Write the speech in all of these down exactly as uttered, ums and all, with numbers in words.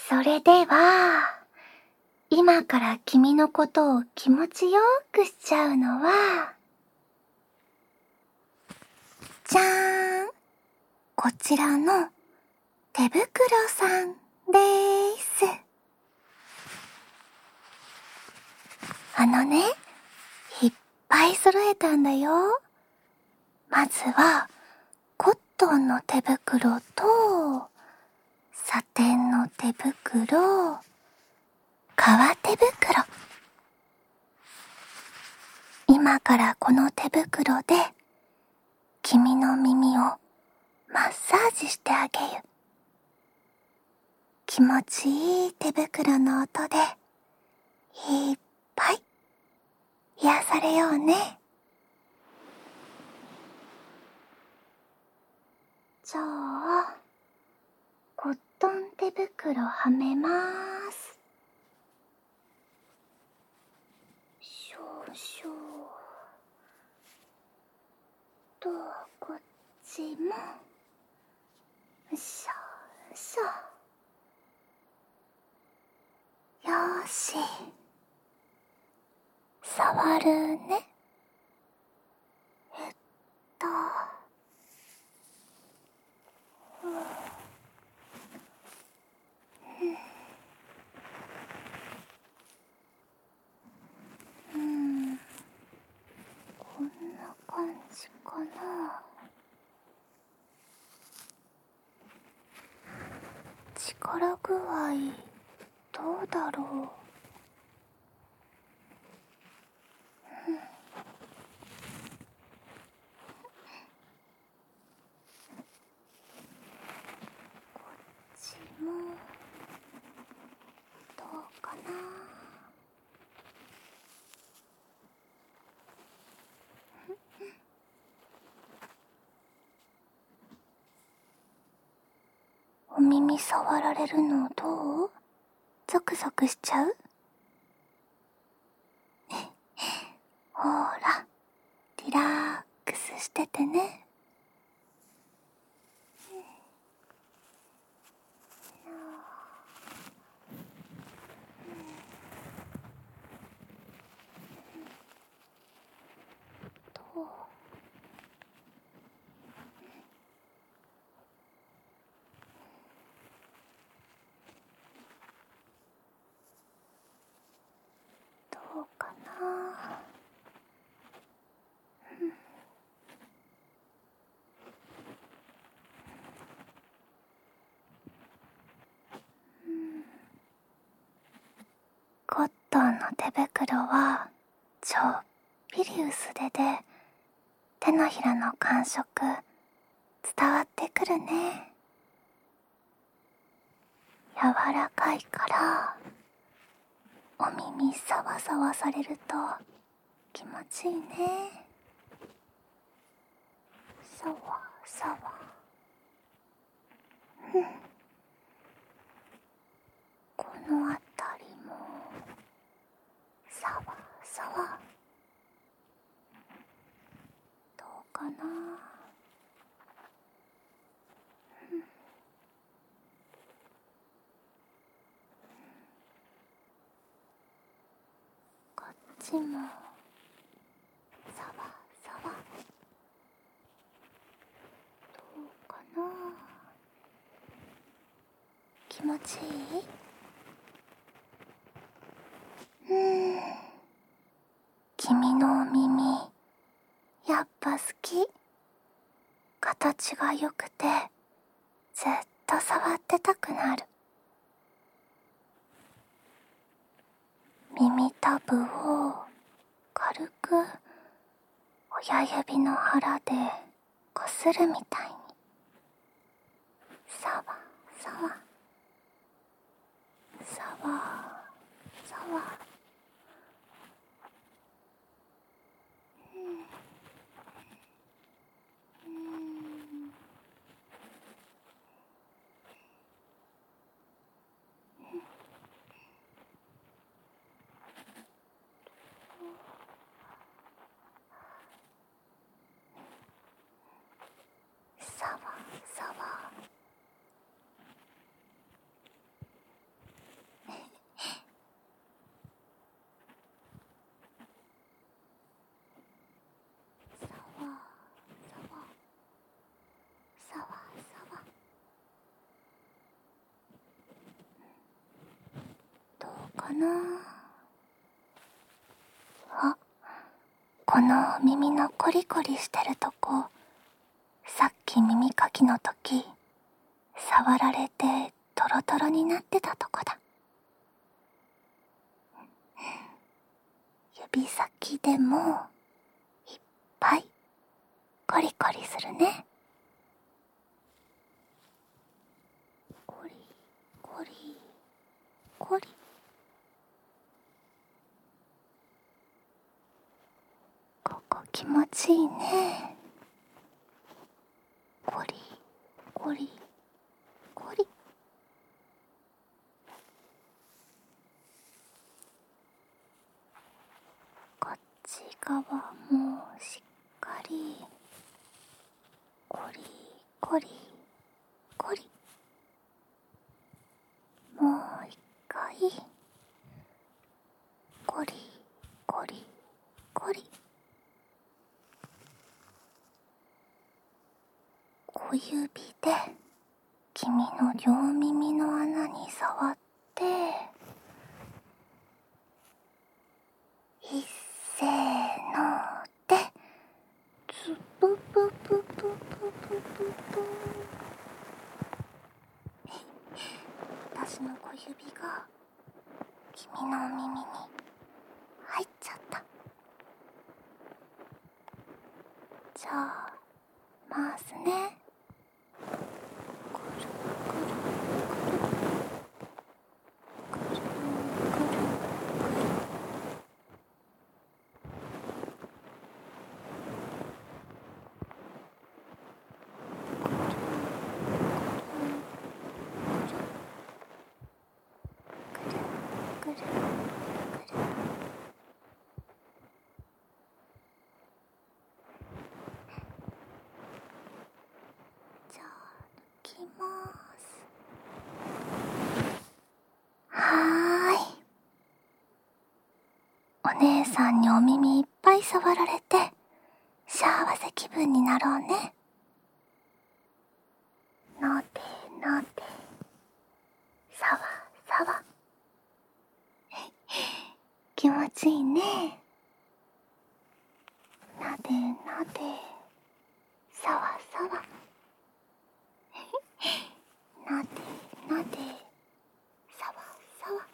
それでは、今から君のことを気持ちよくしちゃうのは、じゃーん、こちらの手袋さんでーす。あのね、いっぱい揃えたんだよ。まずは、コットンの手袋と、サテンの手袋、革手袋。今からこの手袋で、君の耳をマッサージしてあげる。気持ちいい手袋の音で、いっぱい癒されようね。じゃあ、コットン手袋はめまーす。しょしょと、こっちも、しょしょ。よーし。触るね。えっと、うん、こんな感じかな。力具合、どうだろう。こっちも、どうかな。お耳触られるのどう？ゾクゾクしちゃう？ほーら、リラックスしててね。どう？どうかな。コットンの手袋はちょっぴり薄手で、手のひらの感触伝わってくるね。柔らかいからお耳サワサワされると気持ちいいね。サワサワ。うん。このあたりもサワサワ。どうかな。こっちもサワサワ。どうかな。気持ちいい？うーん。君のお耳、やっぱ好き。形が良くて、ずっと触ってたくなる。耳たぶを軽く親指の腹でこするみたいに。さわさわさわさわ。さわさわ。 かな。あ、この耳のコリコリしてるとこ、さっき耳かきの時触られてトロトロになってたとこだ。指先でもいっぱいコリコリするね。コリコリコリ。ここ気持ちいいね。コリコリコリ。こっち側もしっかりコリコリコリ。もう一回コリコリコリ。小指で君の両耳の穴に触って、いっせーのでズブブブブブブブブ。私の小指が君の耳に入っちゃった。じゃあ回すね。くるくるくるくるくるくる。くるくるくるくる。じゃあ抜きます。はーい。お姉さんにお耳いっぱい触られて幸せ気分になろうね。のでので、さわさわ。気持ちいいね。なでなで、さわさわ。なでなで、さわさわ。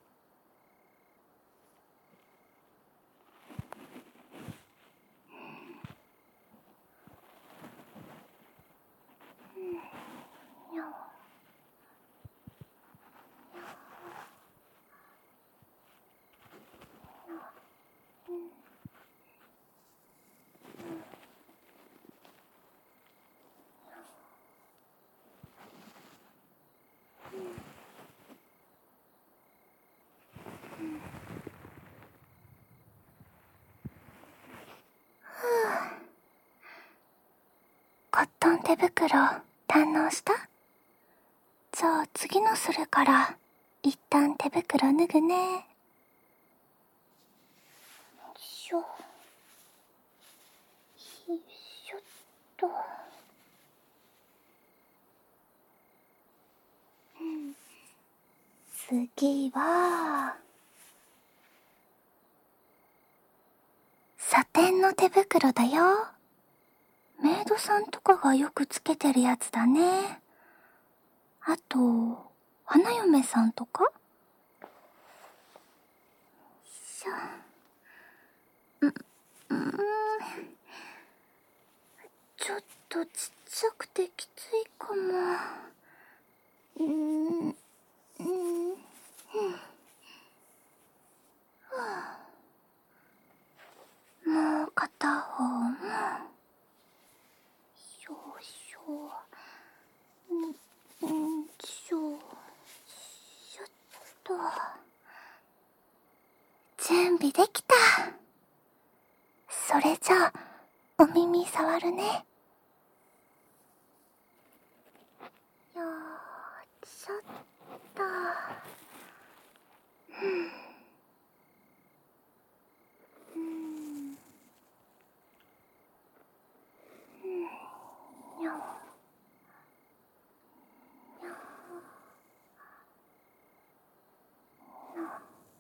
にょコットン手袋堪能した？じゃあ次のするから一旦手袋脱ぐね。よいしょよいしょっと。次はサテンの手袋だよ。メイドさんとかがよくつけてるやつだね。あと花嫁さんとか。よいしょ。う、うん、ちょっとちっちゃくてきついかも。うーん、うん、うん。はあ、もう片方も。しょしょ。うん、うん、しょ。しょっと。準備できた。それじゃあ、お耳触るね。よーちょっと。うん。うん。にょ。にょ。にょ。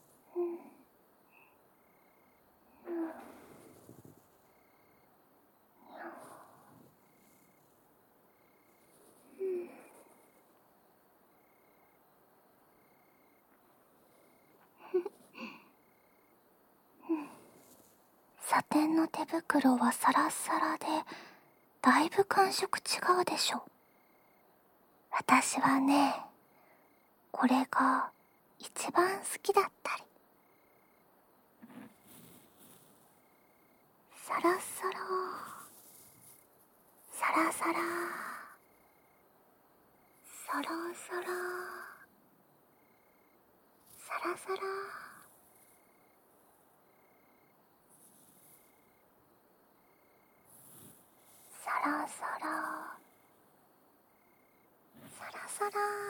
サテンの手袋はサラッサラでだいぶ感触違うでしょ。私はね、これが一番好きだったり。サラッサラサラサラサラサラサラサラサラサラサラサラ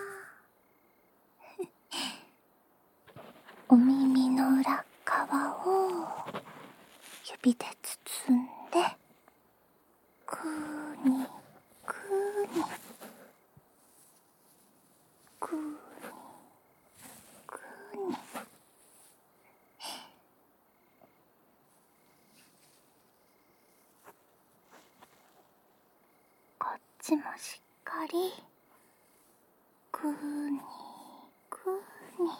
お耳の裏側を指で包んでくーにくーにくーにくーにこっちもしっかりくーにくーに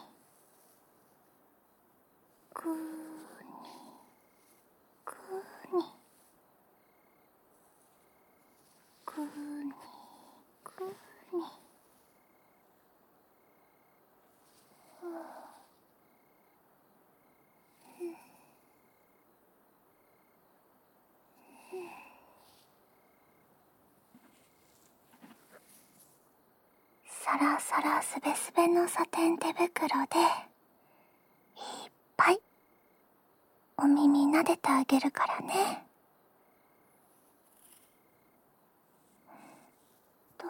くーにくーにくーにくーにサラサラスベスベのサテン手袋でいっぱいお耳撫でてあげるからね。と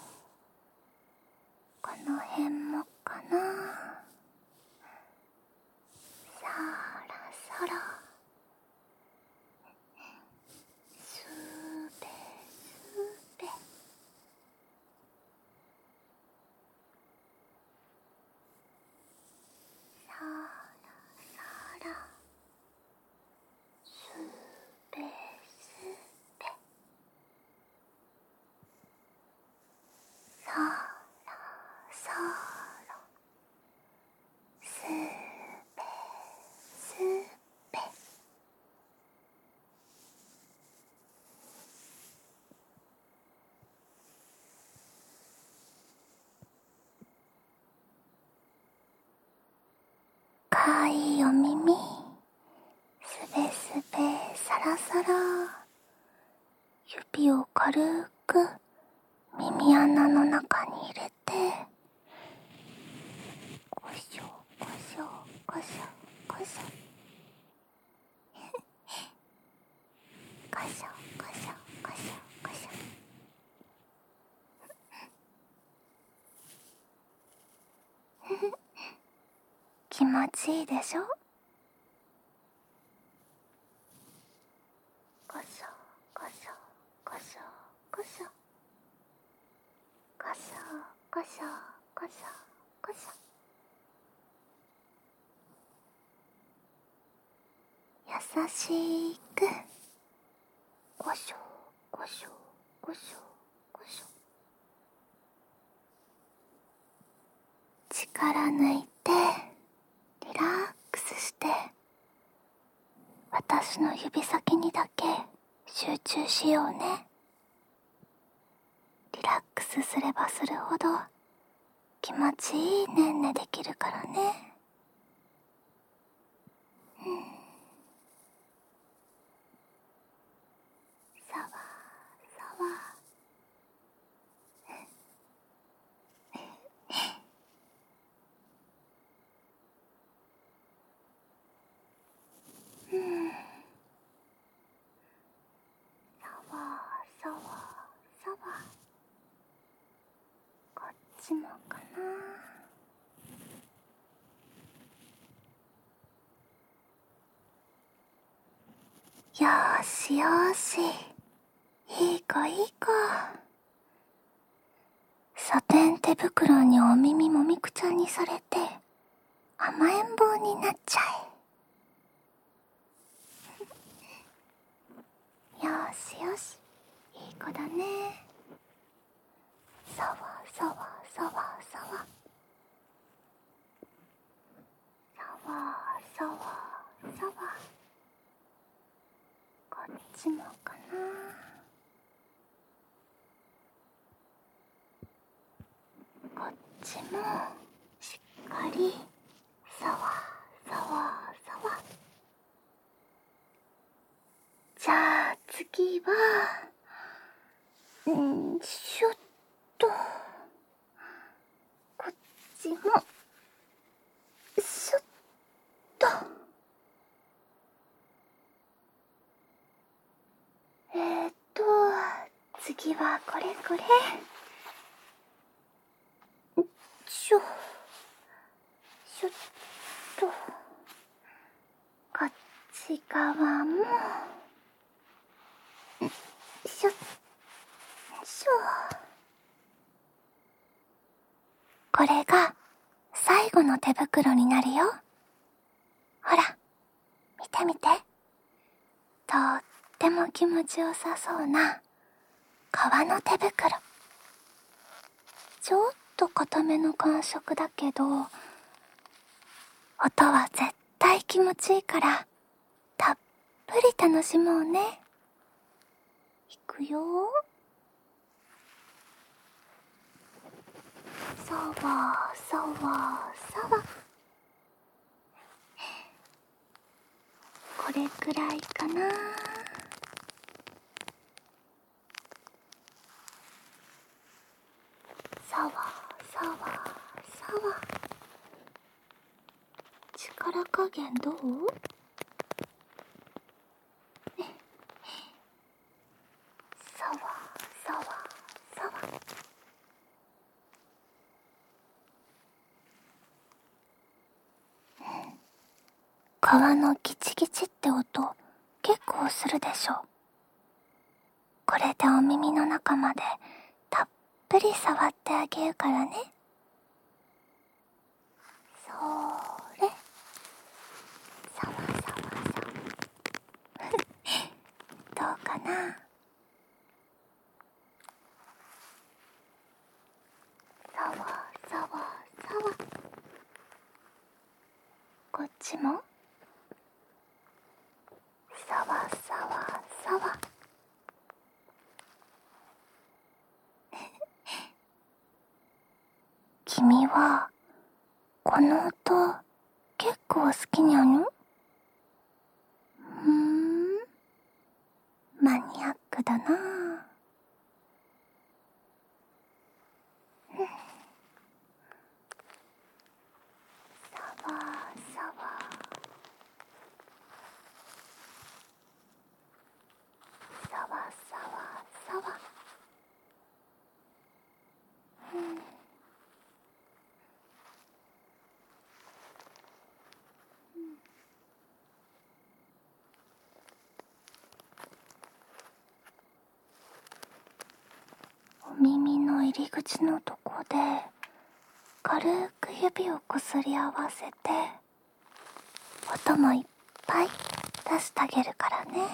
この辺もかな。サラサラスベスベサラサラスベスベサラサラスベスベかわいいお耳すべすべサラサラ指を軽く耳穴の中に入れてゴショゴショゴショゴショゴショゴショゴショゴショ気持ちいいでしょ。ゴショゴショゴショゴショゴショゴショゴショゴショ優しくゴショゴショゴショゴショ力抜いてリラックスして私の指先にだけ集中しようね。リラックスすればするほど気持ちいいねんねできるからね。うんさわさわうんさわさわさわこっちもかな。よーしよーしいい子いい子。サテン手袋にお耳もみくちゃにされて甘えん坊になっちゃえ。よーしよしいい子だね。さわさわさわさわさわさわさわちもかな。こっちもしっかりさわさわさわ。じゃあ次はんーしょっとこっちもしょっと。えーっと次はこれこれ。しょしょっとこっち側もしょしょ。これが最後の手袋になるよ。ほら見てみて。とっても気持ちよさそうな革の手袋。ちょっと硬めの感触だけど音は絶対気持ちいいからたっぷり楽しもうね。いくよ。さわさわさわ。これくらいかな。さわさわさわ。力加減どう？さわさわさわ。皮のギチギチって音結構するでしょ。これでお耳の中までたっぷり触ってあげるからね。それさわさわさわどうかな。さわさわさわ。こっちもさわさわさわ。君はこの音結構好きにゃの？ふーん、マニアックだなあ。さわさわさわさわさわ。お耳の入り口のとこで軽く指をこすり合わせて音もいっぱい出してあげるからね。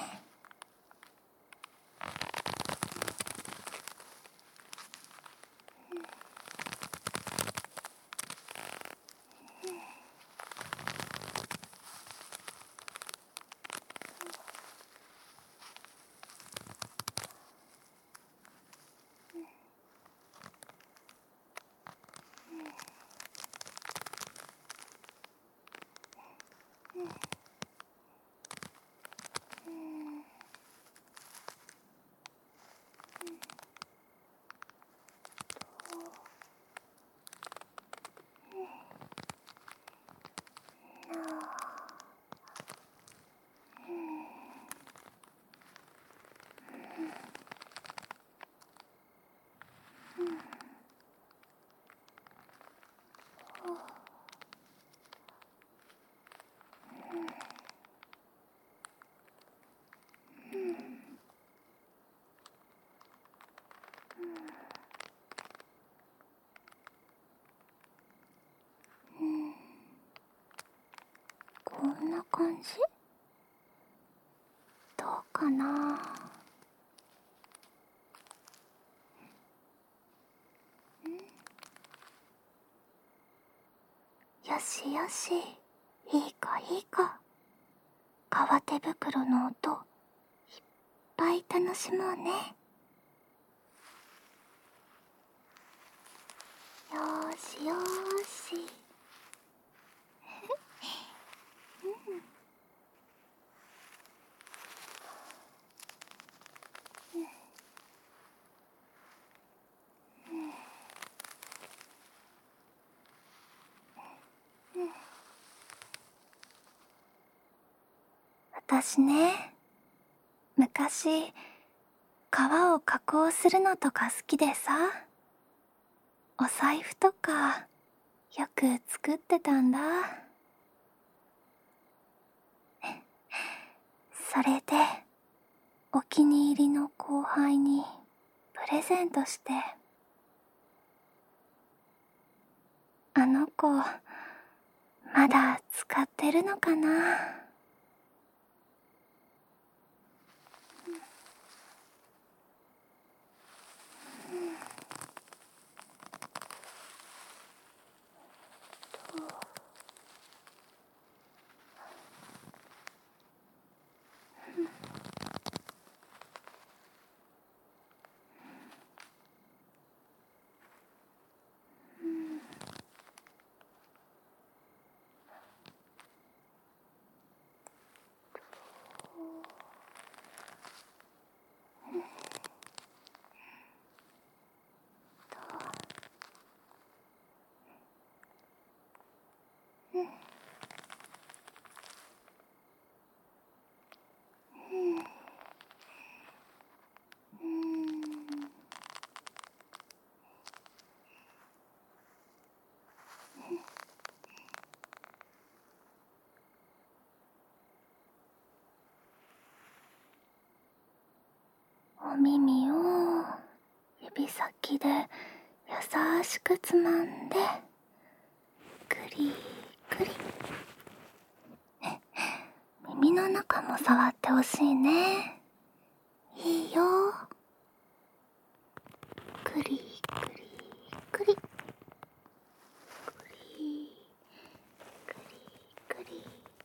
こんな感じ？どうかな。よしよし、いい子いい子。革手袋の音いっぱい楽しもうね。よーしよーし。私ね、昔、革を加工するのとか好きでさ、お財布とかよく作ってたんだ。それで、お気に入りの後輩にプレゼントして、あの子、まだ使ってるのかな。お耳を指先で優しくつまんで、くりくり。耳の中も触ってほしいね。いいよ。くりくりくり。くりくりくり。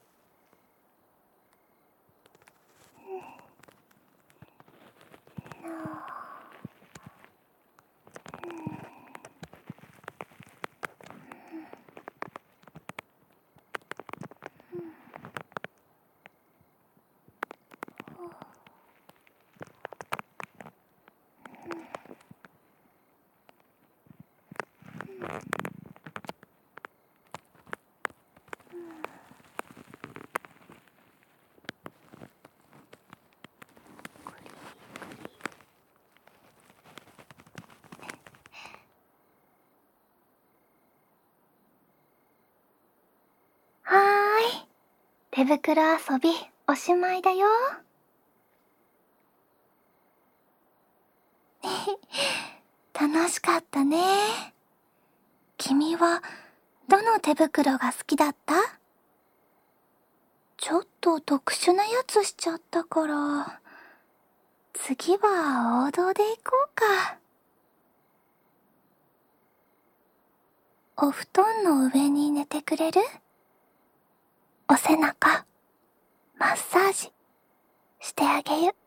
はーい。手袋遊びおしまいだよ。楽しかったね。君はどの手袋が好きだった？ちょっと特殊なやつしちゃったから、次は王道で行こうか。お布団の上に寝てくれる？お背中、マッサージしてあげる。